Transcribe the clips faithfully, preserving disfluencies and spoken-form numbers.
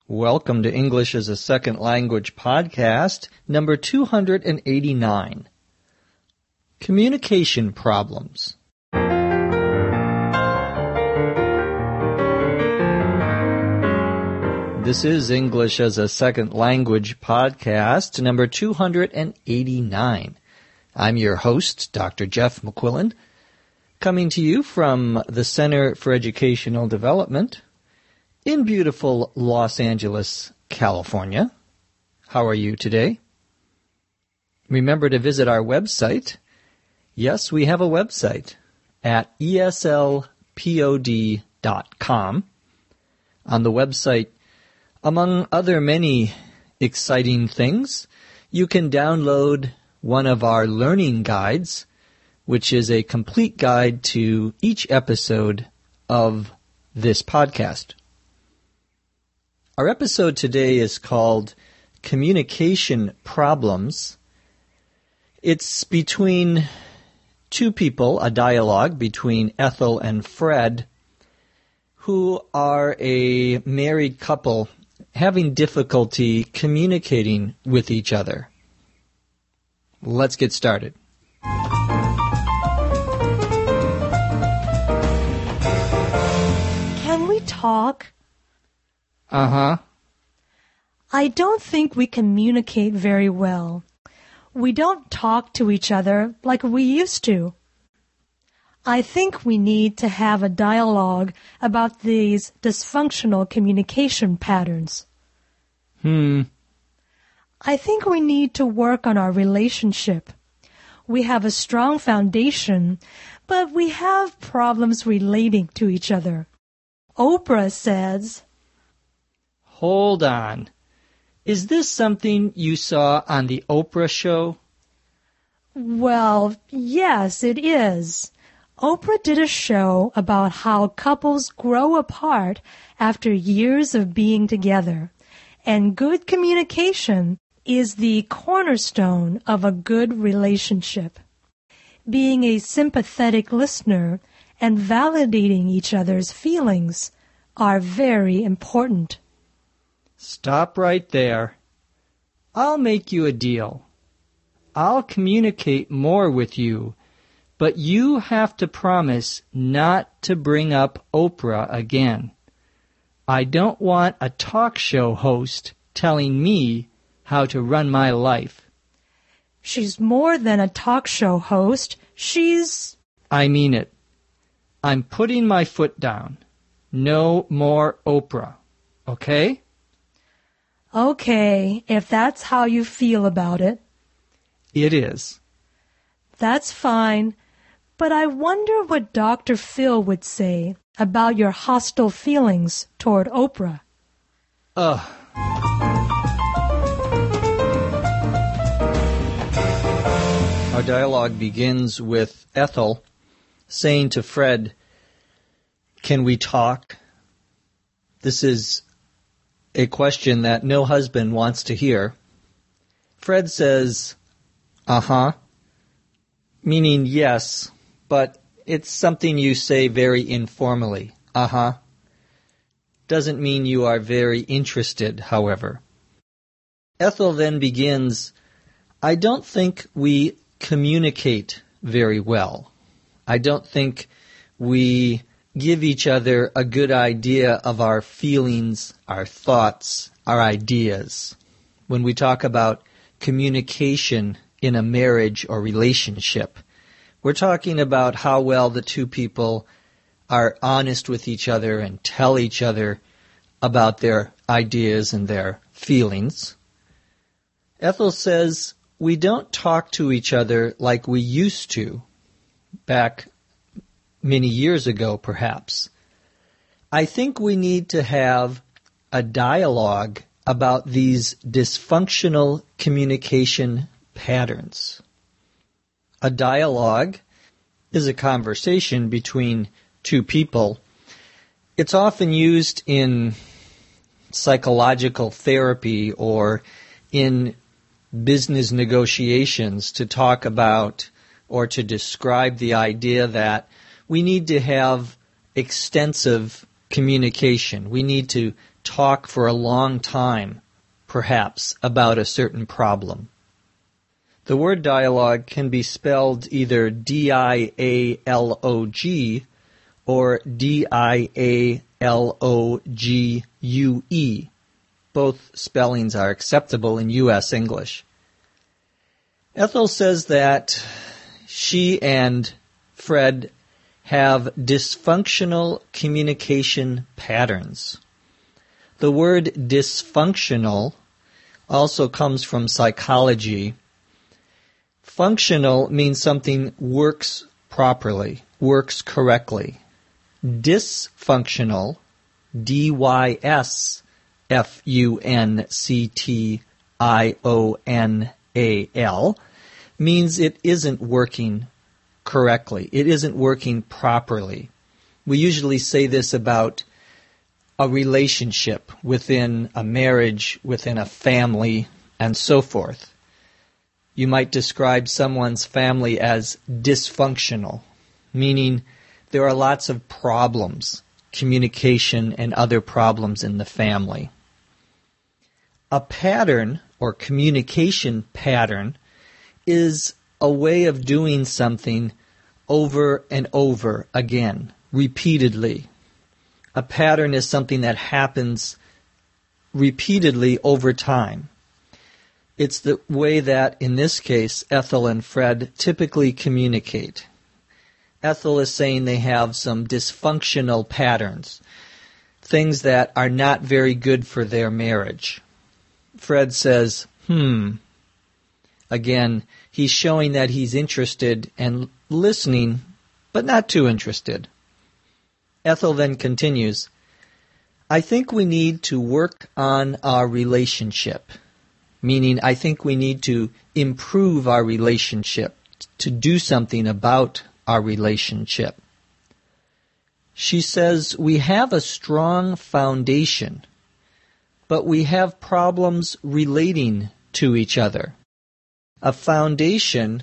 Welcome to English as a Second Language podcast, number two hundred eighty-nine. Communication problems. This is English as a Second Language podcast, number two hundred eighty-nine. I'm your host, Doctor Jeff McQuillan, coming to you from the Center for Educational Development in beautiful Los Angeles, California. How are you today? Remember to visit our website. Yes, we have a website at E S L pod dot com. On the website, among other many exciting things, you can download one of our learning guides, which is a complete guide to each episode of this podcast. Our episode today is called Communication Problems. It's between two people, a dialogue between Ethel and Fred, who are a married couple having difficulty communicating with each other. Let's get started. Can we talk? Uh-huh. I don't think we communicate very well. We don't talk to each other like we used to. I think we need to have a dialogue about these dysfunctional communication patterns. Hmm. I think we need to work on our relationship. We have a strong foundation, but we have problems relating to each other. Oprah says, Hold on. Is this something you saw on the Oprah show? Well, yes, it is. Oprah did a show about how couples grow apart after years of being together, and good communication is the cornerstone of a good relationship. Being a sympathetic listener and validating each other's feelings are very important. Stop right there. I'll make you a deal. I'll communicate more with you, but you have to promise not to bring up Oprah again. I don't want a talk show host telling me how to run my life. She's more than a talk show host. She's... I mean it. I'm putting my foot down. No more Oprah. Okay? Okay, if that's how you feel about it. It is. That's fine, but I wonder what Doctor Phil would say about your hostile feelings toward Oprah. Ugh. Our dialogue begins with Ethel saying to Fred, "Can we talk?" This is a question that no husband wants to hear. Fred says, uh-huh, meaning yes, but it's something you say very informally. Uh-huh. Doesn't mean you are very interested, however. Ethel then begins, I don't think we communicate very well. I don't think we give each other a good idea of our feelings, our thoughts, our ideas. When we talk about communication in a marriage or relationship, we're talking about how well the two people are honest with each other and tell each other about their ideas and their feelings. Ethel says, we don't talk to each other like we used to back many years ago, perhaps. I think we need to have a dialogue about these dysfunctional communication patterns. A dialogue is a conversation between two people. It's often used in psychological therapy or in business negotiations to talk about or to describe the idea that we need to have extensive communication. We need to talk for a long time, perhaps, about a certain problem. The word dialogue can be spelled either D I A L O G or D I A L O G U E. Both spellings are acceptable in U S English. Ethel says that she and Fred have dysfunctional communication patterns. The word dysfunctional also comes from psychology. Functional means something works properly, works correctly. Dysfunctional, D Y S F U N C T I O N A L, means it isn't working correctly. It isn't working properly. We usually say this about a relationship within a marriage, within a family, and so forth. You might describe someone's family as dysfunctional, meaning there are lots of problems, communication and other problems in the family. A pattern or communication pattern is a way of doing something over and over again, repeatedly. A pattern is something that happens repeatedly over time. It's the way that, in this case, Ethel and Fred typically communicate. Ethel is saying they have some dysfunctional patterns, things that are not very good for their marriage. Fred says, hmm. Again, he's showing that he's interested and listening, but not too interested. Ethel then continues, I think we need to work on our relationship, meaning I think we need to improve our relationship, to do something about our relationship. She says we have a strong foundation, but we have problems relating to each other. A foundation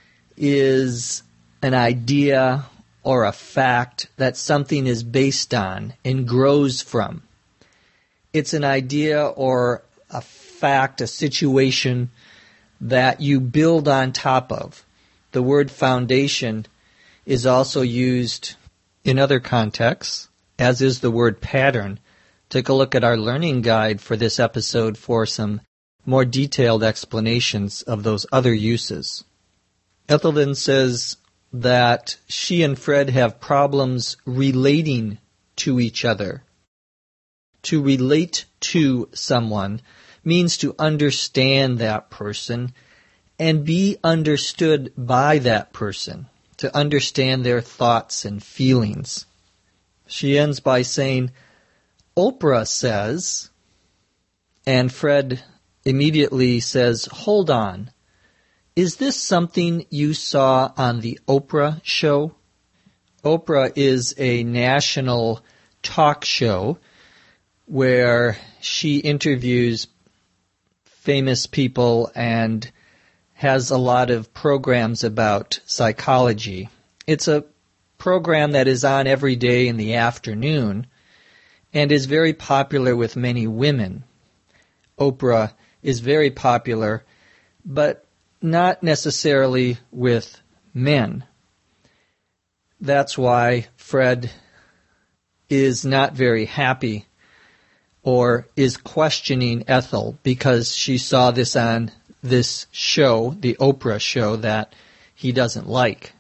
is an idea or a fact that something is based on and grows from. It's an idea or a fact, a situation that you build on top of. The word foundation is also used in other contexts, as is the word pattern. Take a look at our learning guide for this episode for some more detailed explanations of those other uses. Ethel then says that she and Fred have problems relating to each other. To relate to someone means to understand that person and be understood by that person, to understand their thoughts and feelings. She ends by saying, Oprah says, and Fred immediately says, hold on, is this something you saw on the Oprah show? Oprah is a national talk show where she interviews famous people and has a lot of programs about psychology. It's a program that is on every day in the afternoon and is very popular with many women. Oprah is very popular, but not necessarily with men. That's why Fred is not very happy or is questioning Ethel because she saw this on this show, the Oprah show, that he doesn't like.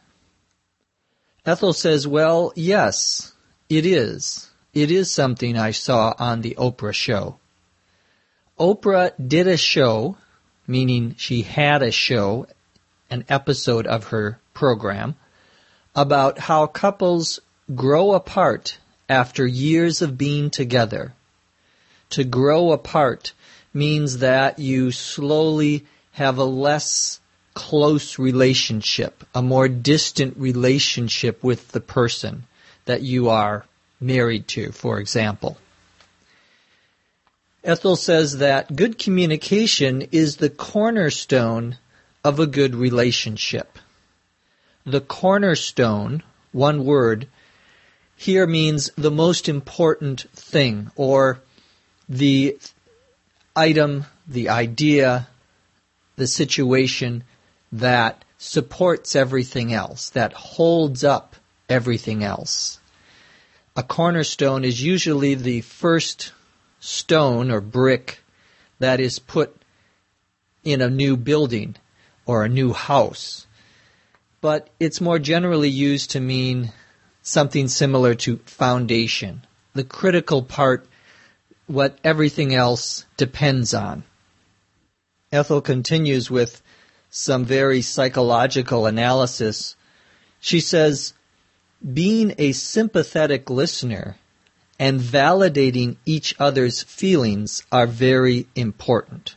Ethel says, well, yes, it is. It is something I saw on the Oprah show. Oprah did a show, meaning she had a show, an episode of her program, about how couples grow apart after years of being together. To grow apart means that you slowly have a less close relationship, a more distant relationship with the person that you are married to, for example. Ethel says that good communication is the cornerstone of a good relationship. The cornerstone, one word, here means the most important thing, or the item, the idea, the situation that supports everything else, that holds up everything else. A cornerstone is usually the first stone or brick that is put in a new building or a new house. But it's more generally used to mean something similar to foundation, the critical part, what everything else depends on. Ethel continues with some very psychological analysis. She says, being a sympathetic listener and validating each other's feelings are very important.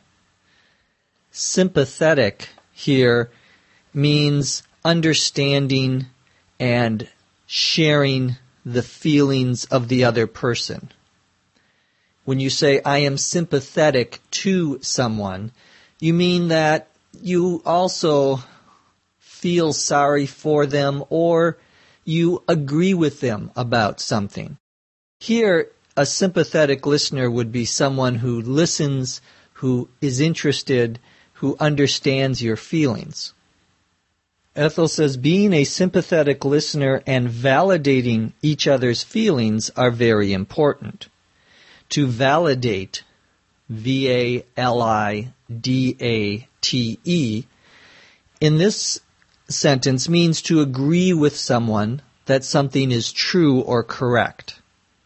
Sympathetic here means understanding and sharing the feelings of the other person. When you say, I am sympathetic to someone, you mean that you also feel sorry for them or you agree with them about something. Here, a sympathetic listener would be someone who listens, who is interested, who understands your feelings. Ethel says, being a sympathetic listener and validating each other's feelings are very important. To validate, V A L I D A T E, in this sentence means to agree with someone that something is true or correct.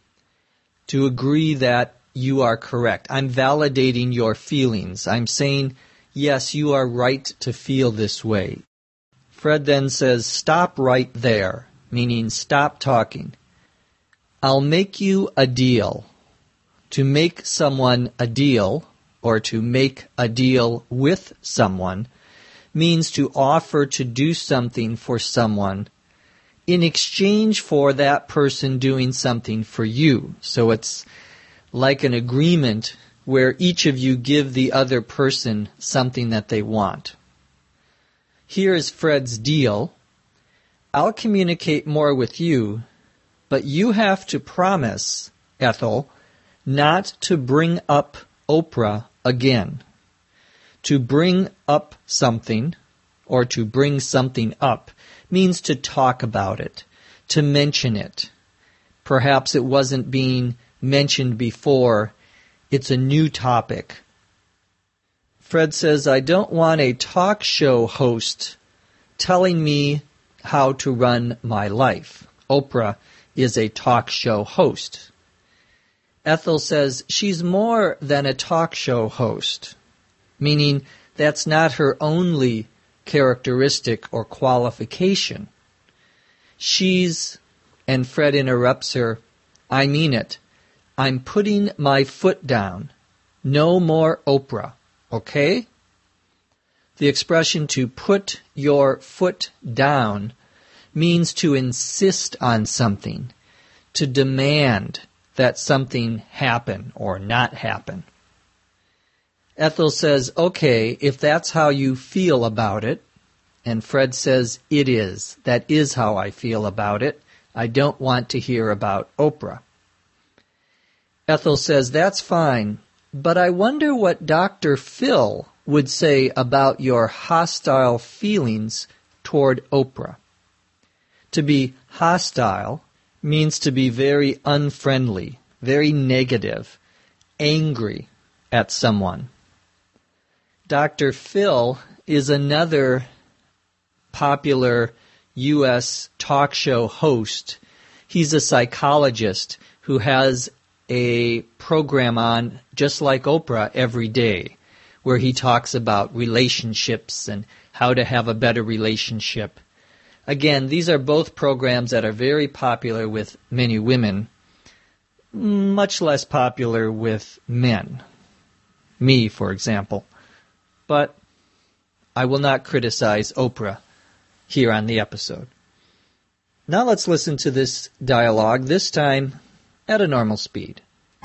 To agree that you are correct. I'm validating your feelings. I'm saying, yes, you are right to feel this way. Fred then says, stop right there, meaning stop talking. I'll make you a deal. To make someone a deal, or to make a deal with someone, means to offer to do something for someone in exchange for that person doing something for you. So it's like an agreement where each of you give the other person something that they want. Here is Fred's deal. I'll communicate more with you, but you have to promise, Ethel, not to bring up Oprah again. To bring up something, or to bring something up, means to talk about it, to mention it. Perhaps it wasn't being mentioned before. It's a new topic. Fred says, I don't want a talk show host telling me how to run my life. Oprah is a talk show host. Ethel says she's more than a talk show host, meaning that's not her only characteristic or qualification. She's, and Fred interrupts her, I mean it. I'm putting my foot down. No more Oprah, okay? The expression to put your foot down means to insist on something, to demand that something happen or not happen. Ethel says, okay, if that's how you feel about it, and Fred says, it is. That is how I feel about it. I don't want to hear about Oprah. Ethel says, that's fine, but I wonder what Doctor Phil would say about your hostile feelings toward Oprah. To be hostile means to be very unfriendly, very negative, angry at someone. Doctor Phil is another popular U S talk show host. He's a psychologist who has a program on just like Oprah every day, where he talks about relationships and how to have a better relationship. Again, these are both programs that are very popular with many women, much less popular with men. Me, for example. But I will not criticize Oprah here on the episode. Now let's listen to this dialogue, this time at a normal speed.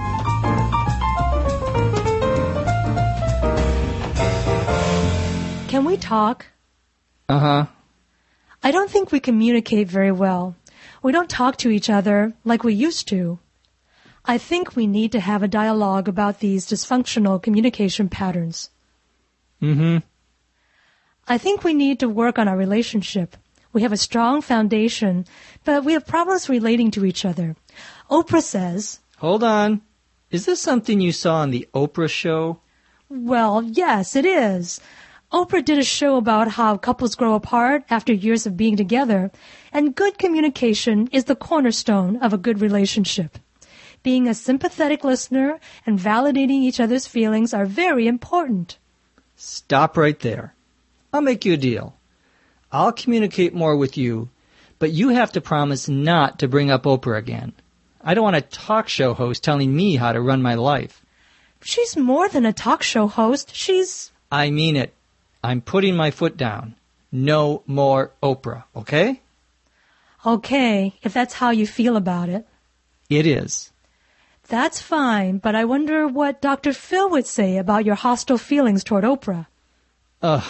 Can we talk? Uh-huh. I don't think we communicate very well. We don't talk to each other like we used to. I think we need to have a dialogue about these dysfunctional communication patterns. Mm-hmm. I think we need to work on our relationship. We have a strong foundation, but we have problems relating to each other. Oprah says... Hold on. Is this something you saw on the Oprah show? Well, yes, it is. Oprah did a show about how couples grow apart after years of being together, and good communication is the cornerstone of a good relationship. Being a sympathetic listener and validating each other's feelings are very important. Stop right there. I'll make you a deal. I'll communicate more with you, but you have to promise not to bring up Oprah again. I don't want a talk show host telling me how to run my life. She's more than a talk show host. She's... I mean it. I'm putting my foot down. No more Oprah, okay? Okay, if that's how you feel about it. It is. That's fine, but I wonder what Doctor Phil would say about your hostile feelings toward Oprah. Ugh.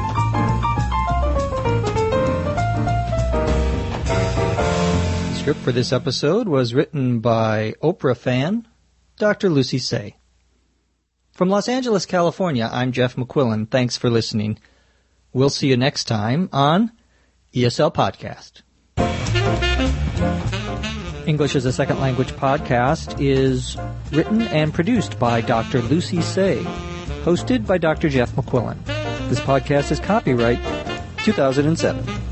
The script for this episode was written by Oprah fan, Doctor Lucy Say. From Los Angeles, California, I'm Jeff McQuillan. Thanks for listening. We'll see you next time on E S L Podcast. English as a Second Language podcast is written and produced by Doctor Lucy Say, hosted by Doctor Jeff McQuillan. This podcast is copyright two thousand seven.